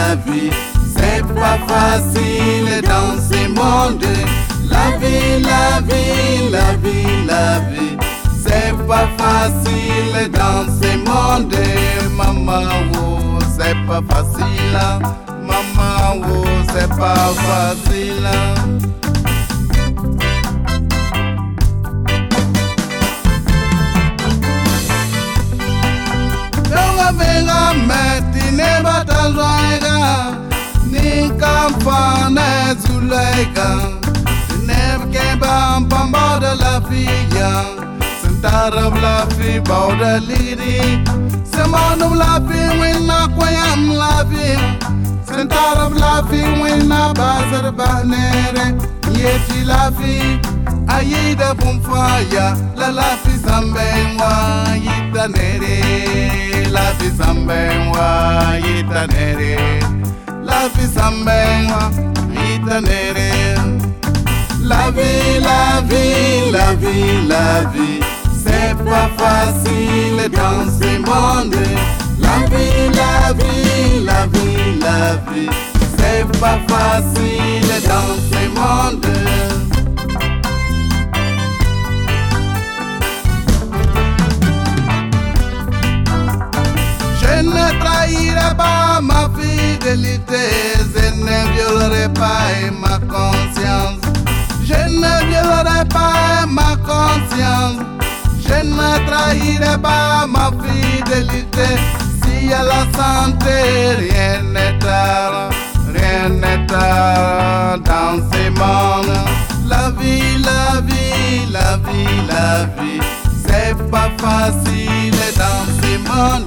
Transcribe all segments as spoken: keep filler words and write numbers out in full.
la vie, c'est pas facile dans ce monde. La vie, la vie, la vie, la vie, c'est pas facile dans ce monde. Maman, oh, c'est pas facile. Maman, oh, c'est pas facile. Venga metti ne batalwaga ni campane zulega ne ke bam bam de la fille sentar la fille bauda liri semanu la fille wina kwayam la fille sentar la fille wina bazar banere yeti la fille ayida bumfaya la la fille sambenwa yitanere. La vie sambenwa yitanere, la vie sambenwa yitanere. La vie, la vie, la vie, la vie, c'est pas facile dans ce monde. La vie, la vie, la vie, la vie, c'est pas facile dans ce monde. Je ne trahirai pas ma fidélité, je ne violerai pas ma conscience. Je ne violerai pas ma conscience, je ne trahirai pas ma fidélité. Si à la santé, rien n'est tard, rien n'est tard dans ce monde. La vie, la vie, la vie, la vie, c'est pas facile dans ce monde.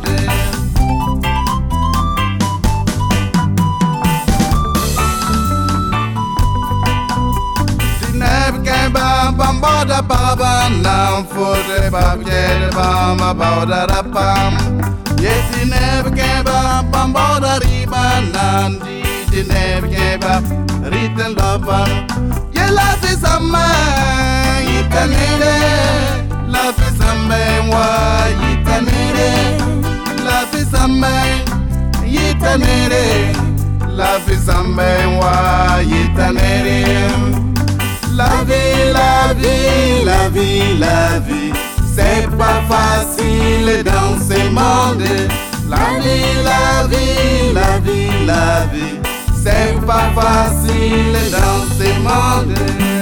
Bambada baba nam fode babye bama bauda rapam yeti nebke ba bambada riba nam di nebke ba riten lava ye la fi sama yitanere la fi sama wa yitanere la fi sama yitanere la fi sama wa yitanere. La vie, la vie, la vie, la vie, c'est pas facile dans ce monde. La vie, la vie, la vie, la vie, c'est pas facile dans ce monde.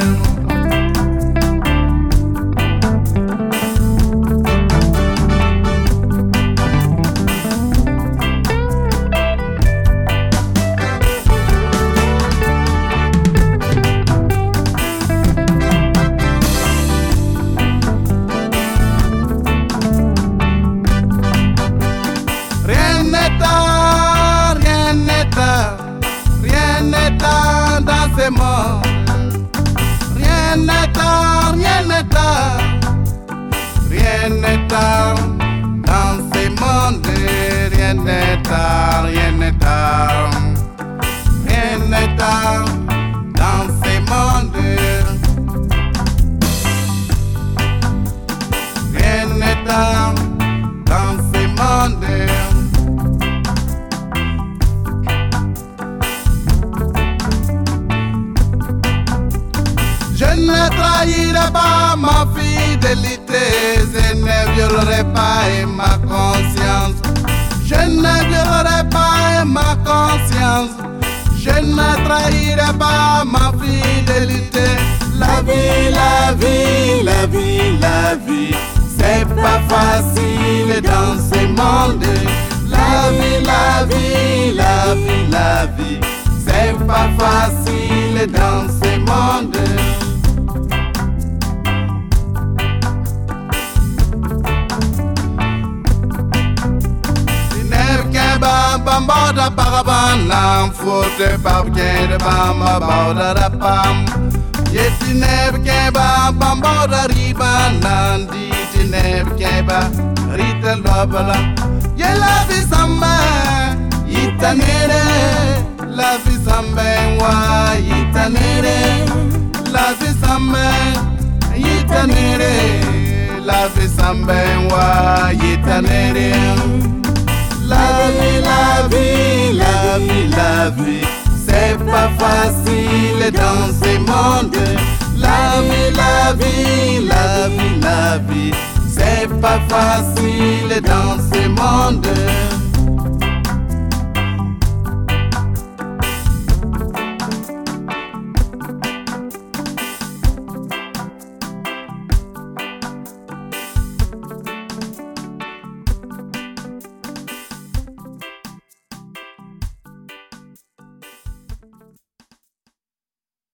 Rien n'est tard, rien n'est tard, rien n'est tard dans ce monde. Rien n'est tard, rien n'est tard, rien n'est tard dans ce monde. Rien n'est tard dans ce monde. Je ne trahirai pas ma fidélité, je ne violerai pas ma conscience. Je ne violerai pas ma conscience, je ne trahirai pas ma fidélité. La vie, la vie, la vie, la vie, c'est pas facile dans ce monde. La vie, la vie, la vie, la vie, c'est pas facile dans ce monde. Bambada parabana, fote babke de bamba bauda da pam. Yeti nebke ba bambada riba nandi ti nebke ba rita lobala. Ye la vi samba itanere, la vi samba wa itanere, la vi samba itanere, la vi samba wa itanere. La vie, la vie, la vie. la vie, la vie, c'est pas facile dans ce monde. La vie, la vie, la vie, la vie, c'est pas facile dans ce monde.